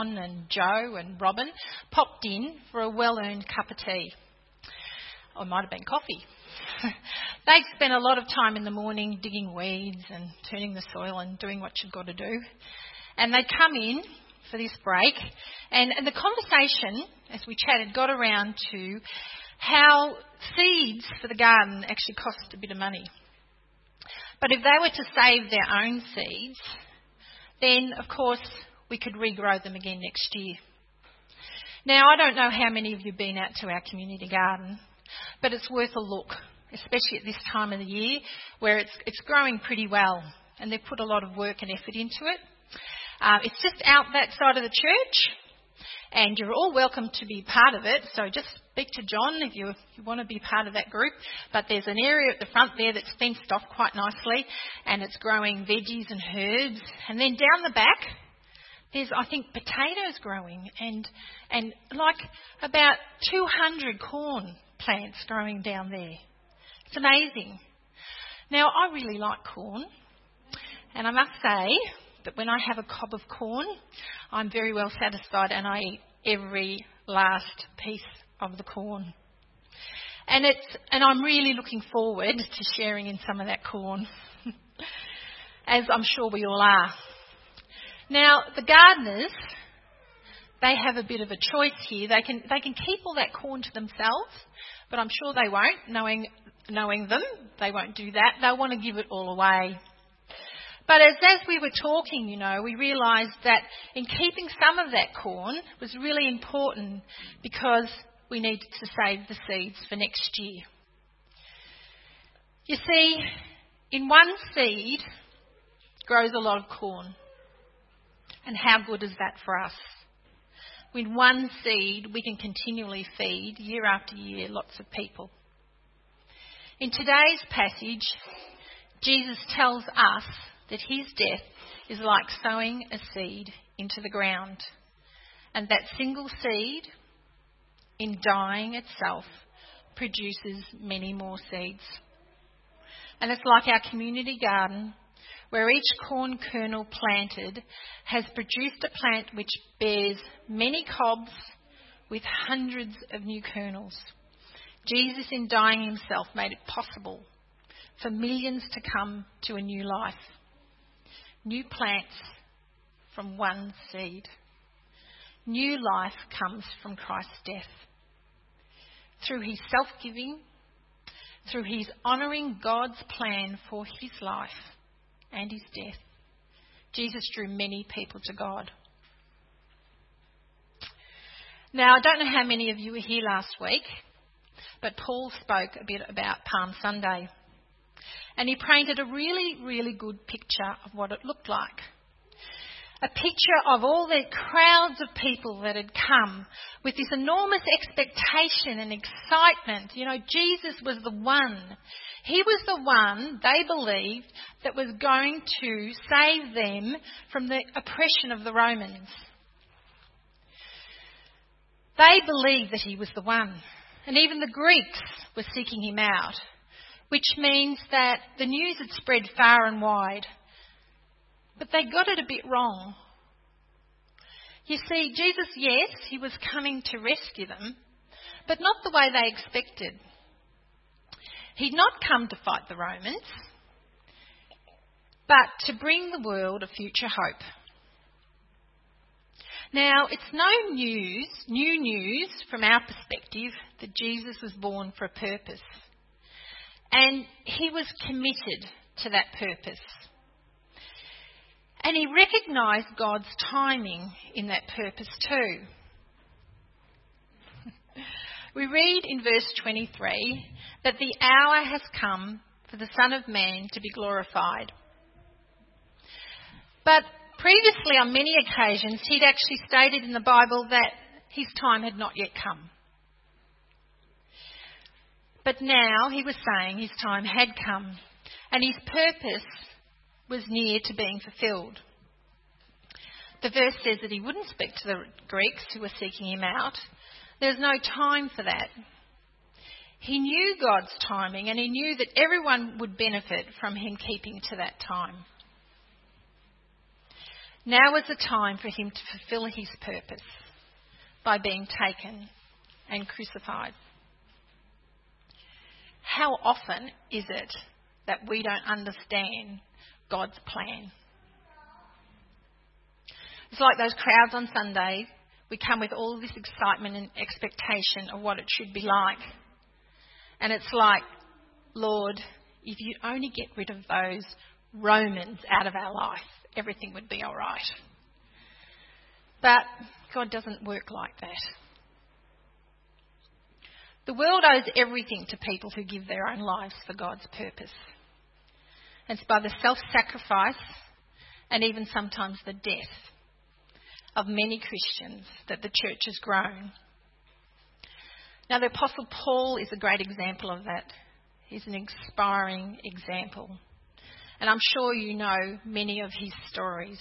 John and Joe and Robin popped in for a well-earned cup of tea. Or it might have been coffee. They'd spent a lot of time in the morning digging weeds and turning the soil and doing what you've got to do. And they'd come in for this break, and the conversation, as we chatted, got around to how seeds for the garden actually cost a bit of money. But if they were to save their own seeds, then, of course, we could regrow them again next year. Now, I don't know how many of you have been out to our community garden, but it's worth a look, especially at this time of the year where it's growing pretty well, and they've put a lot of work and effort into it. It's just out that side of the church, and you're all welcome to be part of it, so just speak to John if you want to be part of that group. But there's an area at the front there that's fenced off quite nicely, and it's growing veggies and herbs. And then down the back, there's, I think, potatoes growing, and like about 200 corn plants growing down there. It's amazing. Now, I really like corn, and I must say that when I have a cob of corn, I'm very well satisfied, and I eat every last piece of the corn. And I'm really looking forward to sharing in some of that corn, as I'm sure we all are. Now, the gardeners, they have a bit of a choice here. They can keep all that corn to themselves, but I'm sure they won't. Knowing them, they won't do that. They'll want to give it all away. But as we were talking, we realised that in keeping some of that corn was really important because we needed to save the seeds for next year. You see, in one seed grows a lot of corn. And how good is that for us? With one seed, we can continually feed, year after year, lots of people. In today's passage, Jesus tells us that his death is like sowing a seed into the ground. And that single seed, in dying itself, produces many more seeds. And it's like our community garden, where each corn kernel planted has produced a plant which bears many cobs with hundreds of new kernels. Jesus, in dying himself, made it possible for millions to come to a new life. New plants from one seed. New life comes from Christ's death. Through his self-giving, through his honouring God's plan for his life and his death, Jesus drew many people to God. Now, I don't know how many of you were here last week, but Paul spoke a bit about Palm Sunday. And he painted a really, really good picture of what it looked like. A picture of all the crowds of people that had come with this enormous expectation and excitement. Jesus was the one. He was the one, they believed, that was going to save them from the oppression of the Romans. They believed that he was the one. And even the Greeks were seeking him out, which means that the news had spread far and wide. But they got it a bit wrong. You see, Jesus, yes, he was coming to rescue them, but not the way they expected. He'd not come to fight the Romans, but to bring the world a future hope. Now, it's no new news from our perspective that Jesus was born for a purpose. And he was committed to that purpose. And he recognised God's timing in that purpose too. We read in verse 23 that the hour has come for the Son of Man to be glorified. But previously, on many occasions, he'd actually stated in the Bible that his time had not yet come. But now he was saying his time had come, and his purpose was near to being fulfilled. The verse says that he wouldn't speak to the Greeks who were seeking him out. There's no time for that. He knew God's timing, and he knew that everyone would benefit from him keeping to that time. Now is the time for him to fulfill his purpose by being taken and crucified. How often is it that we don't understand God's plan? It's like those crowds on Sunday. We come with all this excitement and expectation of what it should be like. And it's like, Lord, if you only get rid of those Romans out of our life, everything would be all right. But God doesn't work like that. The world owes everything to people who give their own lives for God's purpose. And it's by the self-sacrifice and even sometimes the death of many Christians that the church has grown. Now, the Apostle Paul is a great example of that. He's an inspiring example. And I'm sure you know many of his stories.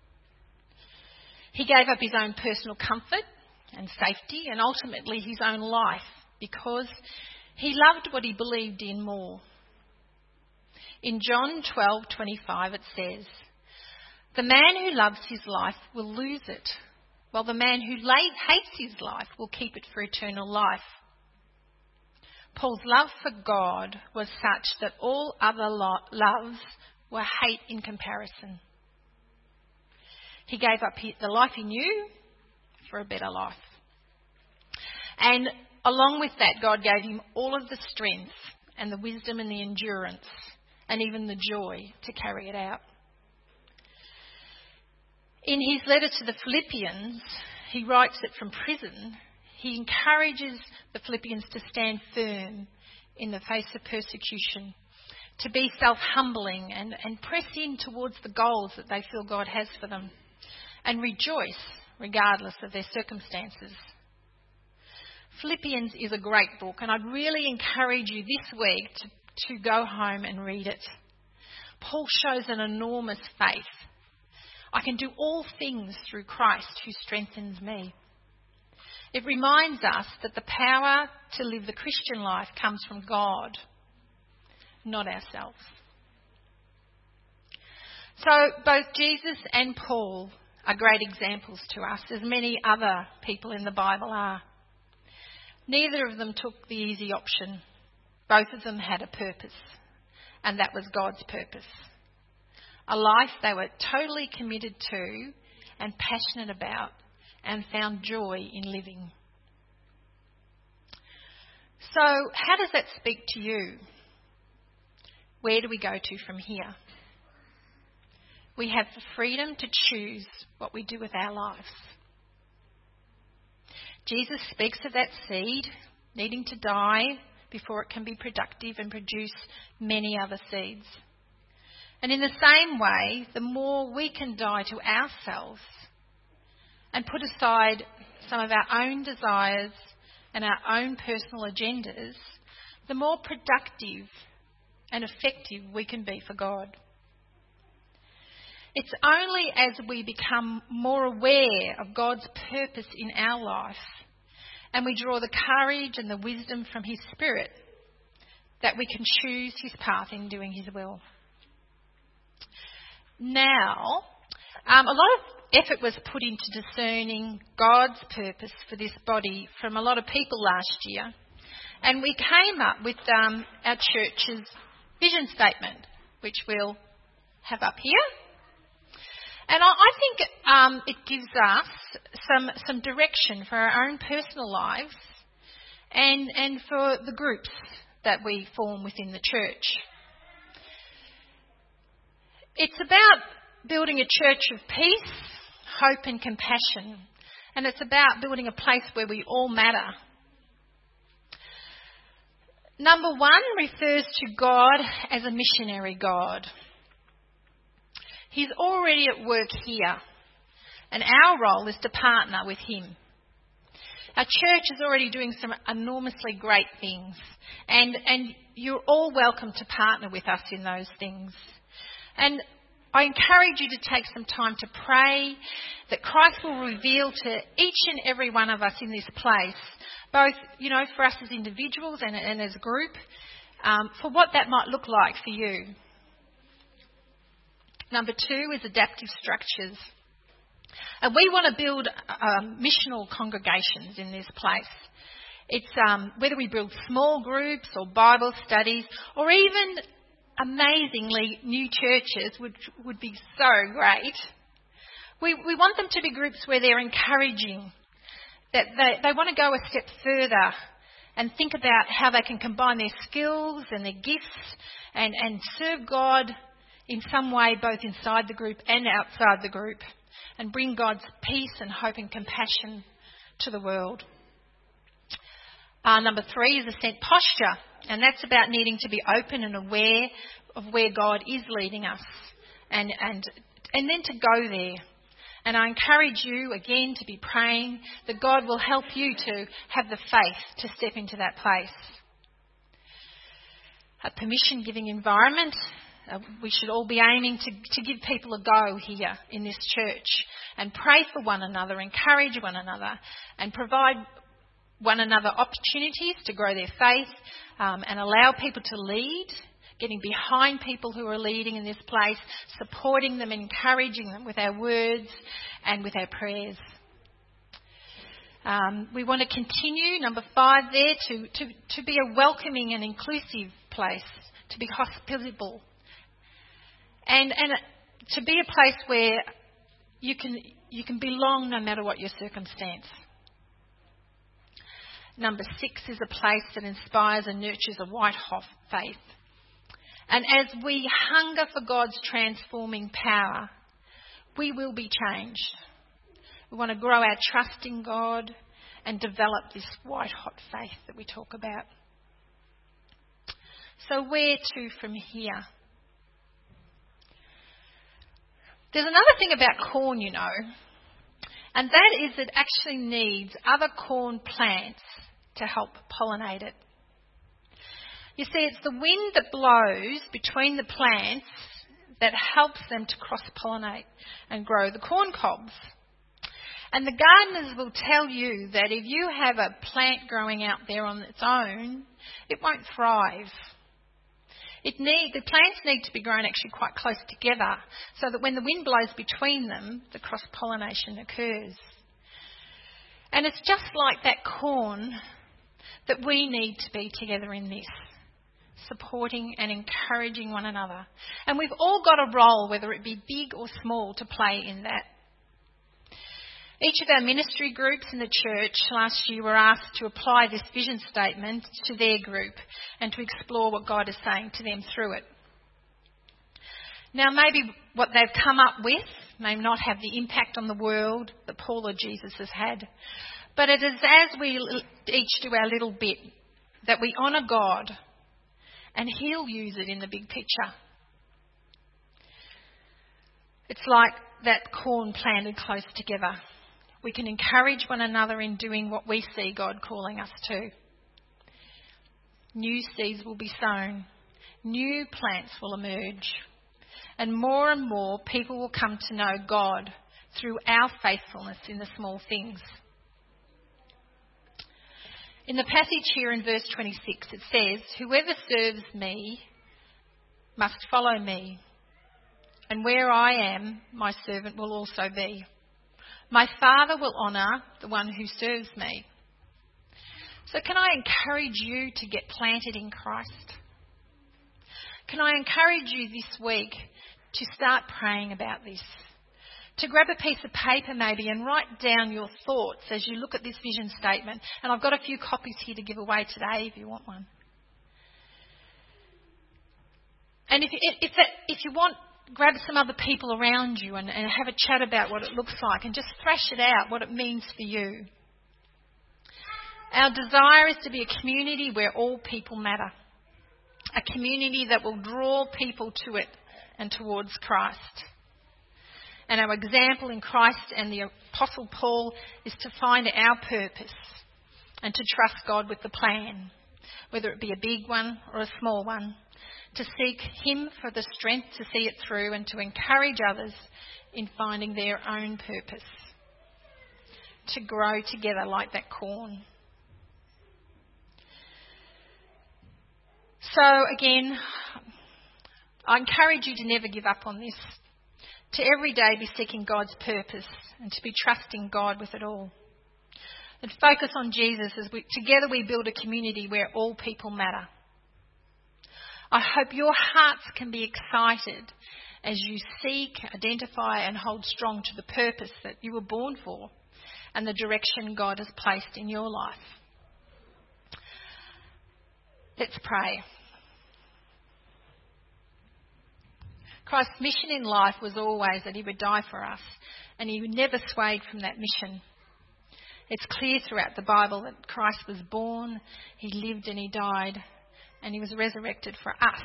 He gave up his own personal comfort and safety and ultimately his own life because he loved what he believed in more. In John 12:25 it says, "The man who loves his life will lose it, while the man who hates his life will keep it for eternal life." Paul's love for God was such that all other loves were hate in comparison. He gave up the life he knew for a better life. And along with that, God gave him all of the strength and the wisdom and the endurance and even the joy to carry it out. In his letter to the Philippians, he writes that from prison, he encourages the Philippians to stand firm in the face of persecution, to be self-humbling and press in towards the goals that they feel God has for them, and rejoice regardless of their circumstances. Philippians is a great book, and I'd really encourage you this week to go home and read it. Paul shows an enormous faith. I can do all things through Christ who strengthens me. It reminds us that the power to live the Christian life comes from God, not ourselves. So both Jesus and Paul are great examples to us, as many other people in the Bible are. Neither of them took the easy option. Both of them had a purpose, and that was God's purpose. A life they were totally committed to and passionate about and found joy in living. So, how does that speak to you? Where do we go to from here? We have the freedom to choose what we do with our lives. Jesus speaks of that seed needing to die before it can be productive and produce many other seeds. And in the same way, the more we can die to ourselves and put aside some of our own desires and our own personal agendas, the more productive and effective we can be for God. It's only as we become more aware of God's purpose in our life and we draw the courage and the wisdom from His Spirit that we can choose His path in doing His will. Now, a lot of effort was put into discerning God's purpose for this body from a lot of people last year, and we came up with our church's vision statement, which we'll have up here. And I think it gives us some direction for our own personal lives and for the groups that we form within the church. It's about building a church of peace, hope and compassion. And it's about building a place where we all matter. Number 1 refers to God as a missionary God. He's already at work here, and our role is to partner with Him. Our church is already doing some enormously great things, and you're all welcome to partner with us in those things. And I encourage you to take some time to pray that Christ will reveal to each and every one of us in this place, both, for us as individuals and as a group, for what that might look like for you. Number 2 is adaptive structures. And we want to build missional congregations in this place. It's whether we build small groups or Bible studies or even, amazingly, new churches, which would be so great. We want them to be groups where they're encouraging, that they want to go a step further and think about how they can combine their skills and their gifts and serve God in some way, both inside the group and outside the group, and bring God's peace and hope and compassion to the world. Number 3 is a sent posture, and that's about needing to be open and aware of where God is leading us, and then to go there. And I encourage you again to be praying that God will help you to have the faith to step into that place. A permission-giving environment. We should all be aiming to give people a go here in this church and pray for one another, encourage one another, and provide one another opportunities to grow their faith and allow people to lead, getting behind people who are leading in this place, supporting them, encouraging them with our words and with our prayers. We want to continue, number 5 there, to be a welcoming and inclusive place, to be hospitable. And to be a place where you can belong no matter what your circumstance. Number 6 is a place that inspires and nurtures a white-hot faith. And as we hunger for God's transforming power, we will be changed. We want to grow our trust in God and develop this white-hot faith that we talk about. So where to from here? There's another thing about corn, you know, and that is it actually needs other corn plants to help pollinate it. You see, it's the wind that blows between the plants that helps them to cross-pollinate and grow the corn cobs. And the gardeners will tell you that if you have a plant growing out there on its own, it won't thrive. The plants need to be grown actually quite close together so that when the wind blows between them, the cross-pollination occurs. And it's just like that corn that we need to be together in this, supporting and encouraging one another. And we've all got a role, whether it be big or small, to play in that. Each of our ministry groups in the church last year were asked to apply this vision statement to their group and to explore what God is saying to them through it. Now, maybe what they've come up with may not have the impact on the world that Paul or Jesus has had, but it is as we each do our little bit that we honour God and He'll use it in the big picture. It's like that corn planted close together. We can encourage one another in doing what we see God calling us to. New seeds will be sown. New plants will emerge. And more people will come to know God through our faithfulness in the small things. In the passage here in verse 26, it says, "Whoever serves me must follow me, and where I am, my servant will also be. My Father will honour the one who serves me." So can I encourage you to get planted in Christ? Can I encourage you this week to start praying about this? To grab a piece of paper maybe and write down your thoughts as you look at this vision statement. And I've got a few copies here to give away today if you want one. And if you want, grab some other people around you and have a chat about what it looks like and just thrash it out, what it means for you. Our desire is to be a community where all people matter. A community that will draw people to it and towards Christ. And our example in Christ and the Apostle Paul is to find our purpose and to trust God with the plan, whether it be a big one or a small one. To seek Him for the strength to see it through and to encourage others in finding their own purpose. To grow together like that corn. So again, I encourage you to never give up on this. to every day be seeking God's purpose and to be trusting God with it all. And focus on Jesus as together we build a community where all people matter. I hope your hearts can be excited as you seek, identify and hold strong to the purpose that you were born for and the direction God has placed in your life. Let's pray. Christ's mission in life was always that he would die for us, and he never swayed from that mission. It's clear throughout the Bible that Christ was born, he lived and he died, and he was resurrected for us.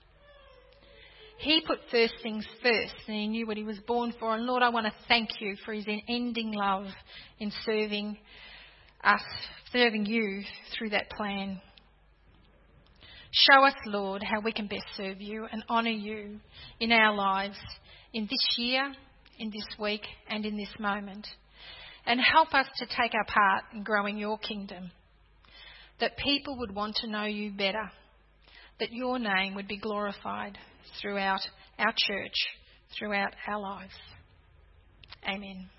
He put first things first, and he knew what he was born for. And Lord, I want to thank you for his unending love in serving us, serving you through that plan. Show us, Lord, how we can best serve you and honour you in our lives in this year, in this week and in this moment. And help us to take our part in growing your kingdom, that people would want to know you better, that your name would be glorified throughout our church, throughout our lives. Amen.